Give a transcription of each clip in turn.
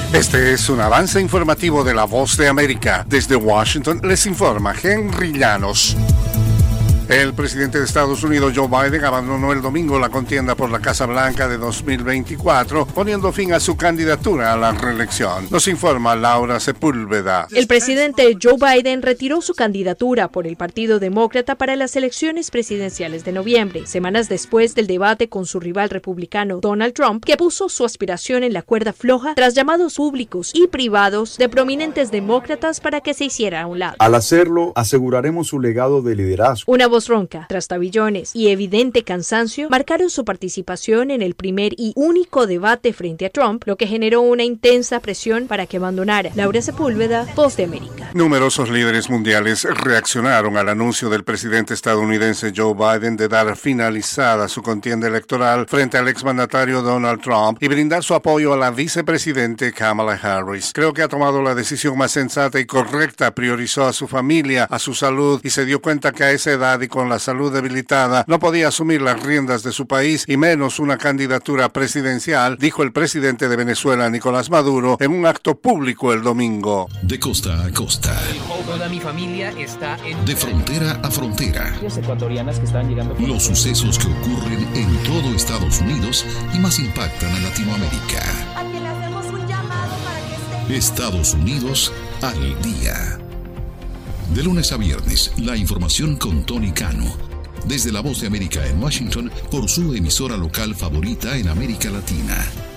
Este es un avance informativo de La Voz de América. Desde Washington les informa Henry Llanos. El presidente de Estados Unidos, Joe Biden, abandonó el domingo la contienda por la Casa Blanca de 2024, poniendo fin a su candidatura a la reelección. Nos informa Laura Sepúlveda. El presidente Joe Biden retiró su candidatura por el Partido Demócrata para las elecciones presidenciales de noviembre, semanas después del debate con su rival republicano Donald Trump, que puso su aspiración en la cuerda floja tras llamados públicos y privados de prominentes demócratas para que se hiciera a un lado. Al hacerlo, aseguraremos su legado de liderazgo. Una voz ronca, trastabillones y evidente cansancio marcaron su participación en el primer y único debate frente a Trump, lo que generó una intensa presión para que abandonara. Laura Sepúlveda, Voz de América. Numerosos líderes mundiales reaccionaron al anuncio del presidente estadounidense Joe Biden de dar finalizada su contienda electoral frente al exmandatario Donald Trump y brindar su apoyo a la vicepresidente Kamala Harris. Creo que ha tomado la decisión más sensata y correcta, priorizó a su familia, a su salud y se dio cuenta que a esa edad y con la salud debilitada no podía asumir las riendas de su país y menos una candidatura presidencial, dijo el presidente de Venezuela, Nicolás Maduro, en un acto público el domingo. De costa a costa. Toda mi familia está en... De frontera a frontera. Ecuatorianas que están llegando... Los sucesos que ocurren en todo Estados Unidos y más impactan a Latinoamérica. A que le hacemos un llamado para que esté... Estados Unidos al día. De lunes a viernes, la información con Tony Cano. Desde La Voz de América en Washington, por su emisora local favorita en América Latina.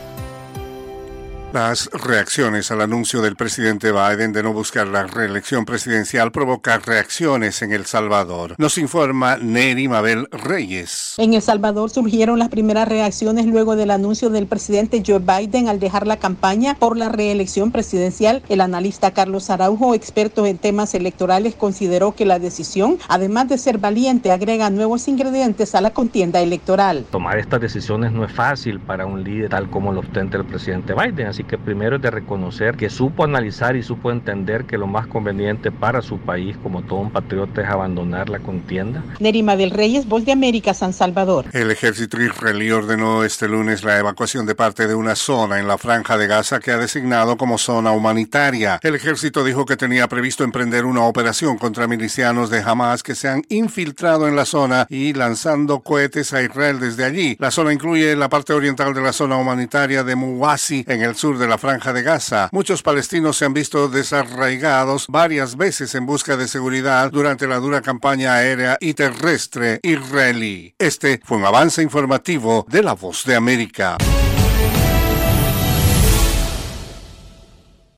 Las reacciones al anuncio del presidente Biden de no buscar la reelección presidencial provocan reacciones en El Salvador. Nos informa Neri Mabel Reyes. En El Salvador surgieron las primeras reacciones luego del anuncio del presidente Joe Biden al dejar la campaña por la reelección presidencial. El analista Carlos Araujo, experto en temas electorales, consideró que la decisión, además de ser valiente, agrega nuevos ingredientes a la contienda electoral. Tomar estas decisiones no es fácil para un líder tal como lo ostenta el presidente Biden, así que primero es de reconocer que supo analizar y supo entender que lo más conveniente para su país, como todo un patriota, es abandonar la contienda. Nerima del Reyes, Voz de América, San Salvador. El ejército israelí ordenó este lunes la evacuación de parte de una zona en la Franja de Gaza que ha designado como zona humanitaria. El ejército dijo que tenía previsto emprender una operación contra milicianos de Hamas que se han infiltrado en la zona y lanzando cohetes a Israel desde allí. La zona incluye la parte oriental de la zona humanitaria de Muwasi en el sur de la Franja de Gaza. Muchos palestinos se han visto desarraigados varias veces en busca de seguridad durante la dura campaña aérea y terrestre israelí. Este fue un avance informativo de La Voz de América.